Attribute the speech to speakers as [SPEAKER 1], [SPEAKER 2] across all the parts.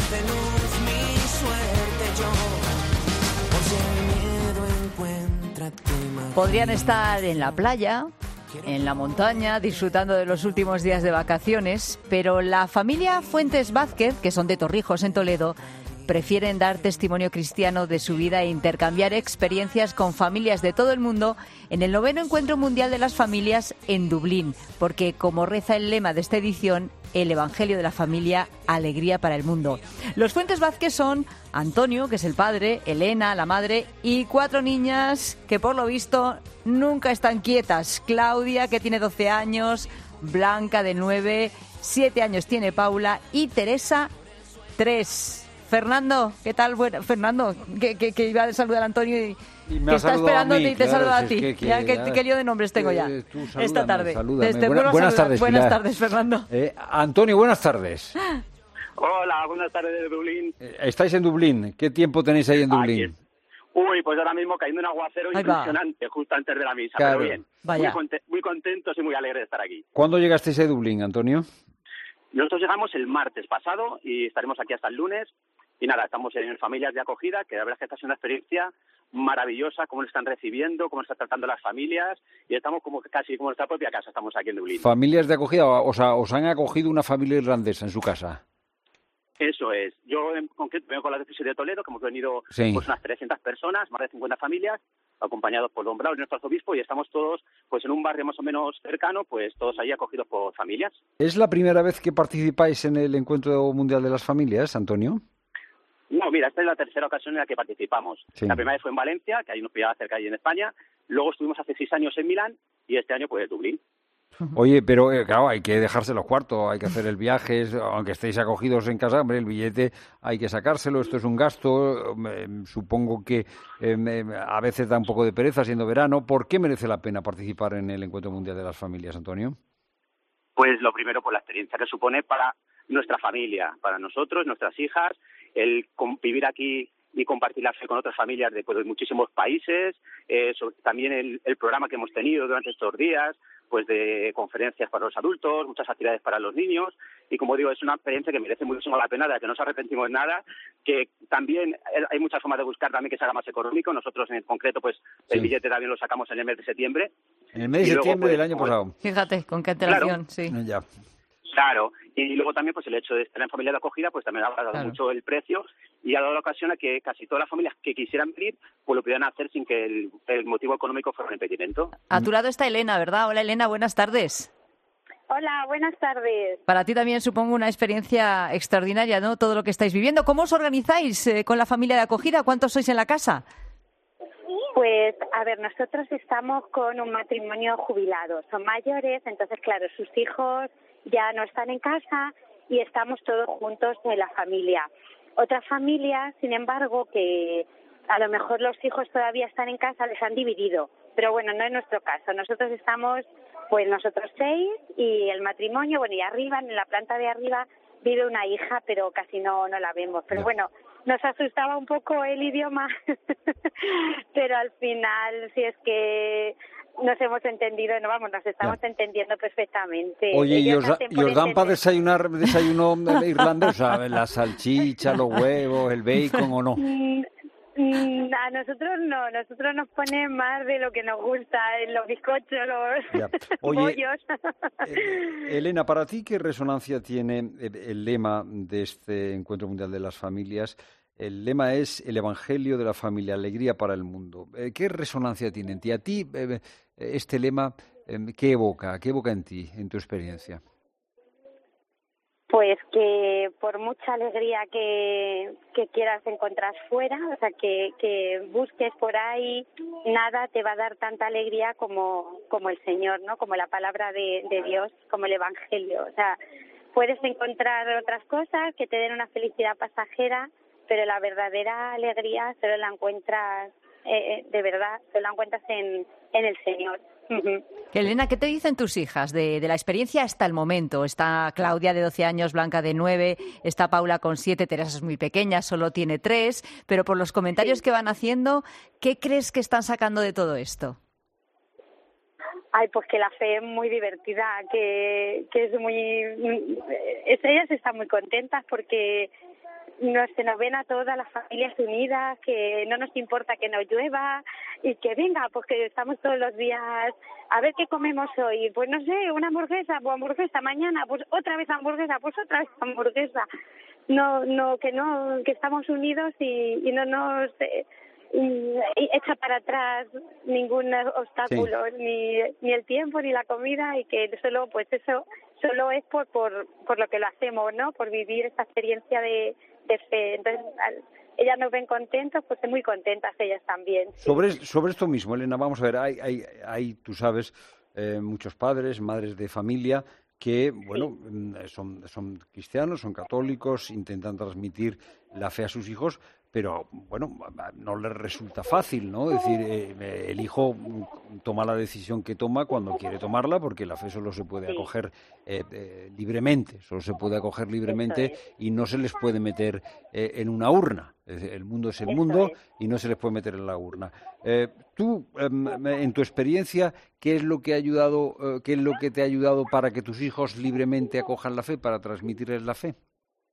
[SPEAKER 1] de luz mi suerte yo. Por si el miedo encuentra tu
[SPEAKER 2] Podrían estar en la playa, en la montaña, disfrutando de los últimos días de vacaciones, pero la familia Fuentes Vázquez, que son de Torrijos, en Toledo, prefieren dar testimonio cristiano de su vida e intercambiar experiencias con familias de todo el mundo en el 9º Encuentro Mundial de las Familias en Dublín, porque, como reza el lema de esta edición, el Evangelio de la Familia, alegría para el mundo. Los Fuentes Vázquez son Antonio, que es el padre, Elena, la madre, y 4 niñas que, por lo visto, nunca están quietas. Claudia, que tiene 12 años, Blanca, de 9, 7 años tiene Paula, y Teresa, 3. Fernando, ¿qué tal? Bueno, Fernando, que iba a saludar a Antonio y
[SPEAKER 3] me
[SPEAKER 2] que está esperándote y te saluda a
[SPEAKER 3] si
[SPEAKER 2] ti. ¿Qué lío de nombres tengo ya?
[SPEAKER 3] Salúdame,
[SPEAKER 2] esta tarde.
[SPEAKER 3] Buenas tardes,
[SPEAKER 2] buenas tardes, Fernando.
[SPEAKER 3] Antonio, buenas tardes.
[SPEAKER 4] Hola, buenas tardes de Dublín.
[SPEAKER 3] ¿Estáis en Dublín? ¿Qué tiempo tenéis ahí en Dublín?
[SPEAKER 4] Uy, pues ahora mismo cayendo un aguacero impresionante justo antes de la misa,
[SPEAKER 3] claro.
[SPEAKER 4] Pero bien.
[SPEAKER 2] Vaya.
[SPEAKER 4] Muy contentos y muy alegres de estar aquí.
[SPEAKER 3] ¿Cuándo llegasteis a Dublín, Antonio?
[SPEAKER 4] Nosotros llegamos el martes pasado y estaremos aquí hasta el lunes. Y nada, estamos en familias de acogida, que la verdad es que esta es una experiencia maravillosa, cómo nos están recibiendo, cómo nos están tratando las familias, y estamos casi como en nuestra propia casa, estamos aquí en Dublín.
[SPEAKER 3] ¿Familias de acogida? O sea, ¿os han acogido una familia irlandesa en su casa?
[SPEAKER 4] Eso es. Yo en concreto vengo con la diócesis de Toledo, que hemos venido pues unas 300 personas, más de 50 familias, acompañados por Don Braulio, nuestro arzobispo, y estamos todos pues en un barrio más o menos cercano, pues todos ahí acogidos por familias.
[SPEAKER 3] ¿Es la primera vez que participáis en el Encuentro Mundial de las Familias, Antonio?
[SPEAKER 4] No, mira, esta es la tercera ocasión en la que participamos.
[SPEAKER 3] Sí.
[SPEAKER 4] La primera vez fue en Valencia, que ahí nos pillaba cerca, ahí en España. Luego estuvimos hace 6 años en Milán y este año pues en Dublín.
[SPEAKER 3] Oye, pero claro, hay que dejarse los cuartos, hay que hacer el viaje, aunque estéis acogidos en casa, hombre, el billete hay que sacárselo, esto es un gasto, supongo que a veces da un poco de pereza siendo verano. ¿Por qué merece la pena participar en el Encuentro Mundial de las Familias, Antonio?
[SPEAKER 4] Pues lo primero, por la experiencia que supone para nuestra familia, para nosotros, nuestras hijas, el convivir aquí y compartir la fe con otras familias de muchísimos países, también el programa que hemos tenido durante estos días, pues de conferencias para los adultos, muchas actividades para los niños, y como digo, es una experiencia que merece muchísimo la pena, de la que no nos arrepentimos nada, que también hay muchas formas de buscar también que se haga más económico. Nosotros en concreto, pues el billete también lo sacamos en el mes de septiembre.
[SPEAKER 3] En el mes de septiembre del año pasado.
[SPEAKER 2] Fíjate, con qué antelación,
[SPEAKER 4] claro,
[SPEAKER 2] sí.
[SPEAKER 3] Ya.
[SPEAKER 4] Claro, y luego también pues el hecho de estar en familia de acogida pues también ha dado mucho el precio y ha dado la ocasión a que casi todas las familias que quisieran venir pues lo pudieran hacer sin que el motivo económico fuera un impedimento.
[SPEAKER 2] A tu lado está Elena, ¿verdad? Hola Elena, buenas tardes.
[SPEAKER 5] Hola, buenas tardes.
[SPEAKER 2] Para ti también supongo una experiencia extraordinaria, ¿no? Todo lo que estáis viviendo. ¿Cómo os organizáis con la familia de acogida? ¿Cuántos sois en la casa?
[SPEAKER 5] Pues, a ver, nosotros estamos con un matrimonio jubilado. Son mayores, entonces, claro, sus hijos ya no están en casa y estamos todos juntos en la familia. Otras familias, sin embargo, que a lo mejor los hijos todavía están en casa, les han dividido. Pero bueno, no es nuestro caso. Nosotros estamos, pues nosotros 6 y el matrimonio, bueno, y arriba, en la planta de arriba, vive una hija, pero casi no la vemos. Pero bueno, nos asustaba un poco el idioma, pero al final, si es que nos hemos entendido, nos estamos entendiendo perfectamente.
[SPEAKER 3] Oye, ¿y os dan para desayuno irlandés? O sea, la salchicha, los huevos, el bacon o no?
[SPEAKER 5] A nosotros no, nosotros nos ponen más de lo que nos gusta, los bizcochos, los bollos.
[SPEAKER 3] Elena, ¿para ti qué resonancia tiene el lema de este Encuentro Mundial de las Familias? El lema es el Evangelio de la Familia, alegría para el mundo. ¿Qué resonancia tiene en ti? ¿A ti este lema qué evoca en ti, en tu experiencia?
[SPEAKER 5] Pues que por mucha alegría que quieras encontrar fuera, o sea, que busques por ahí, nada te va a dar tanta alegría como el Señor, ¿no? Como la palabra de Dios, como el Evangelio. O sea, puedes encontrar otras cosas que te den una felicidad pasajera, pero la verdadera alegría solo la encuentras, de verdad, solo la encuentras en el Señor.
[SPEAKER 2] Elena, ¿qué te dicen tus hijas de la experiencia hasta el momento? Está Claudia, de 12 años, Blanca, de 9, está Paula, con 7, Teresa es muy pequeña, solo tiene 3, pero por los comentarios que van haciendo, ¿qué crees que están sacando de todo esto?
[SPEAKER 5] Ay, pues que la fe es muy divertida, que es muy... Ellas están muy contentas porque se nos ven a todas las familias unidas, que no nos importa que no llueva y que venga, porque estamos todos los días a ver qué comemos hoy. Pues no sé, una hamburguesa, pues hamburguesa, mañana, pues otra vez hamburguesa, pues otra vez hamburguesa. Que estamos unidos y no nos echa para atrás ningún obstáculo, sí, ni el tiempo ni la comida, y que solo es por lo que lo hacemos, ¿no? Por vivir esta experiencia de fe. Entonces, ellas nos ven contentos, pues muy contentas ellas también. Sí.
[SPEAKER 3] Sobre esto mismo, Elena, vamos a ver, hay tú sabes, muchos padres, madres de familia que, bueno, son cristianos, son católicos, intentan transmitir la fe a sus hijos, pero, bueno, no les resulta fácil, ¿no? Es decir, el hijo toma la decisión que toma cuando quiere tomarla, porque la fe solo se puede acoger libremente, y no se les puede meter en una urna. El mundo es el mundo y no se les puede meter en la urna. Tú, en tu experiencia, ¿qué es lo que te ha ayudado para que tus hijos libremente acojan la fe, para transmitirles la fe?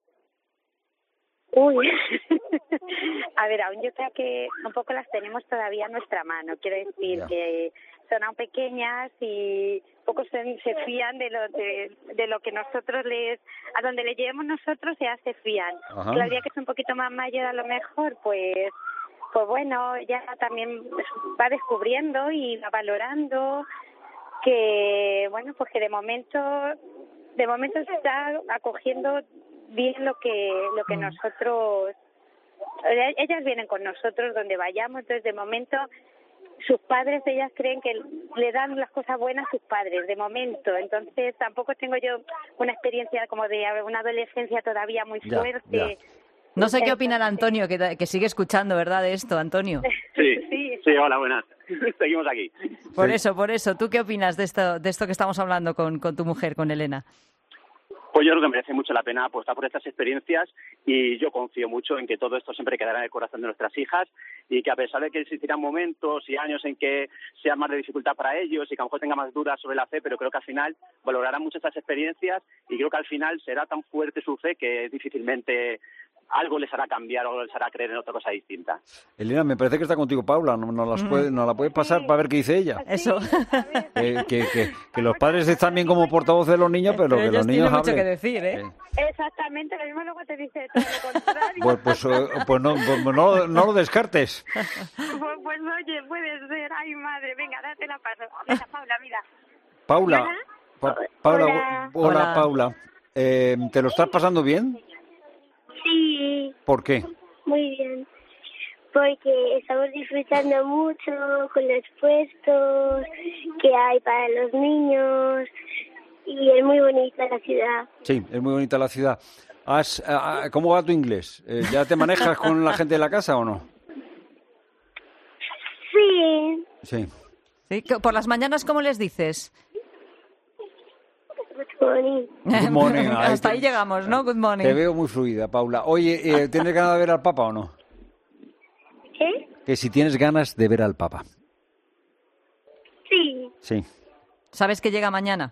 [SPEAKER 5] Uy, a ver, aún yo creo que un poco las tenemos todavía en nuestra mano. Quiero decir que son aún pequeñas y poco se fían de lo que nosotros a donde le llevemos nosotros, ya se fían. Claudia, que es un poquito más mayor, a lo mejor, pues bueno, ya también va descubriendo y va valorando que, bueno, pues que de momento se está acogiendo bien lo que nosotros, ellas vienen con nosotros donde vayamos. Entonces de momento sus padres, ellas creen que le dan las cosas buenas a sus padres de momento. Entonces tampoco tengo yo una experiencia como de una adolescencia todavía muy fuerte.
[SPEAKER 2] No sé qué opina Antonio, que sigue escuchando, ¿verdad, de esto, Antonio?
[SPEAKER 4] Sí, hola, buenas. Seguimos aquí.
[SPEAKER 2] Por eso, ¿tú qué opinas de esto que estamos hablando con tu mujer, con Elena?
[SPEAKER 4] Pues yo creo que merece mucho la pena apostar por estas experiencias, y yo confío mucho en que todo esto siempre quedará en el corazón de nuestras hijas, y que a pesar de que existirán momentos y años en que sea más de dificultad para ellos y que a lo mejor tengan más dudas sobre la fe, pero creo que al final valorarán mucho estas experiencias, y creo que al final será tan fuerte su fe que difícilmente algo les hará cambiar o les hará creer en otra cosa distinta.
[SPEAKER 3] Elena, me parece que está contigo Paula, no la puedes pasar para ver qué dice ella.
[SPEAKER 2] Eso.
[SPEAKER 3] Que los padres están bien como portavoz de los niños, pero que los niños hablen.
[SPEAKER 2] Mucho que decir, ¿eh?
[SPEAKER 5] Exactamente, lo mismo luego te dice todo lo contrario.
[SPEAKER 3] Pues no lo descartes.
[SPEAKER 5] Pues oye, puede ser. Ay, madre, venga, date la paso. Venga, Paula, mira.
[SPEAKER 3] Hola, Paula. ¿Te lo estás pasando bien?
[SPEAKER 6] Sí.
[SPEAKER 3] ¿Por qué?
[SPEAKER 6] Muy bien. Porque estamos disfrutando mucho con los puestos que hay para los niños, y es muy bonita la ciudad.
[SPEAKER 3] Sí, es muy bonita la ciudad. ¿Cómo va tu inglés? ¿Ya te manejas con la gente de la casa o no?
[SPEAKER 6] Sí.
[SPEAKER 2] ¿Sí? ¿Por las mañanas cómo les dices?
[SPEAKER 6] Good morning.
[SPEAKER 3] Good morning.
[SPEAKER 2] Hasta ahí llegamos, ¿no? Good morning.
[SPEAKER 3] Te veo muy fluida, Paula. Oye, ¿tienes ganas de ver al Papa o no?
[SPEAKER 6] ¿Qué?
[SPEAKER 3] Que si tienes ganas de ver al Papa.
[SPEAKER 6] Sí.
[SPEAKER 3] Sí.
[SPEAKER 2] ¿Sabes que llega mañana?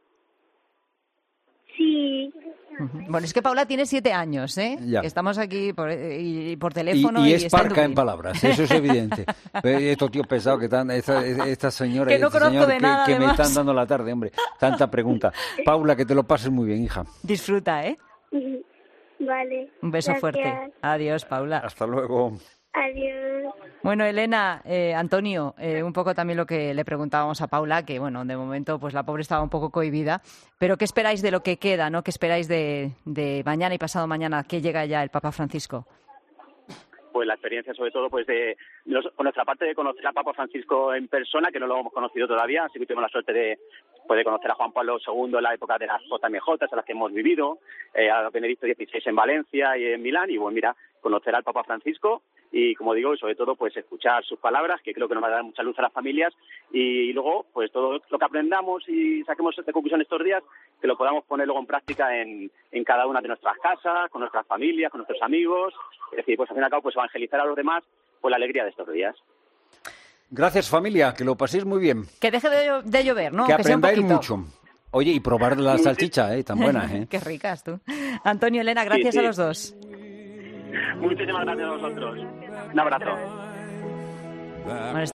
[SPEAKER 6] Sí.
[SPEAKER 2] Bueno, es que Paula tiene 7 años, ¿eh?
[SPEAKER 3] Ya.
[SPEAKER 2] Estamos aquí por teléfono.
[SPEAKER 3] Y es parca en palabras, eso es evidente. Estos tíos pesados que están, esta señora
[SPEAKER 2] que
[SPEAKER 3] y
[SPEAKER 2] no
[SPEAKER 3] este
[SPEAKER 2] conozco
[SPEAKER 3] señor
[SPEAKER 2] de nada,
[SPEAKER 3] que me
[SPEAKER 2] además.
[SPEAKER 3] están dando la tarde, hombre. Tanta pregunta. Paula, que te lo pases muy bien, hija.
[SPEAKER 2] Disfruta, ¿eh?
[SPEAKER 6] Vale.
[SPEAKER 2] Un beso fuerte. Adiós, Paula.
[SPEAKER 3] Hasta luego.
[SPEAKER 6] Adiós.
[SPEAKER 2] Bueno, Elena, Antonio, un poco también lo que le preguntábamos a Paula, que bueno, de momento pues la pobre estaba un poco cohibida, pero ¿qué esperáis de lo que queda, no? ¿Qué esperáis de mañana y pasado mañana, que llega ya el Papa Francisco?
[SPEAKER 4] Pues la experiencia, sobre todo, pues por nuestra parte, de conocer al Papa Francisco en persona, que no lo hemos conocido todavía, así que tuvimos la suerte de poder conocer a Juan Pablo II en la época de las JMJ, en las que hemos vivido, a Benedicto XVI en Valencia y en Milán, y bueno, mira, conocer al Papa Francisco y, como digo, sobre todo, pues escuchar sus palabras, que creo que nos va a dar mucha luz a las familias, y luego, pues todo lo que aprendamos y saquemos de conclusión estos días, que lo podamos poner luego en práctica en cada una de nuestras casas, con nuestras familias, con nuestros amigos, es decir, pues al fin y al cabo, pues evangelizar a los demás por la alegría de estos días.
[SPEAKER 3] Gracias, familia, que lo paséis muy bien.
[SPEAKER 2] Que deje de llover, ¿no?
[SPEAKER 3] Que
[SPEAKER 2] sea un
[SPEAKER 3] aprendáis
[SPEAKER 2] poquito.
[SPEAKER 3] mucho. Oye, y probar la salchicha, tan buena,
[SPEAKER 2] Qué ricas tú. Antonio, Elena, gracias
[SPEAKER 4] Sí.
[SPEAKER 2] a los dos.
[SPEAKER 4] Muchísimas gracias a vosotros. Un abrazo.
[SPEAKER 2] Bueno,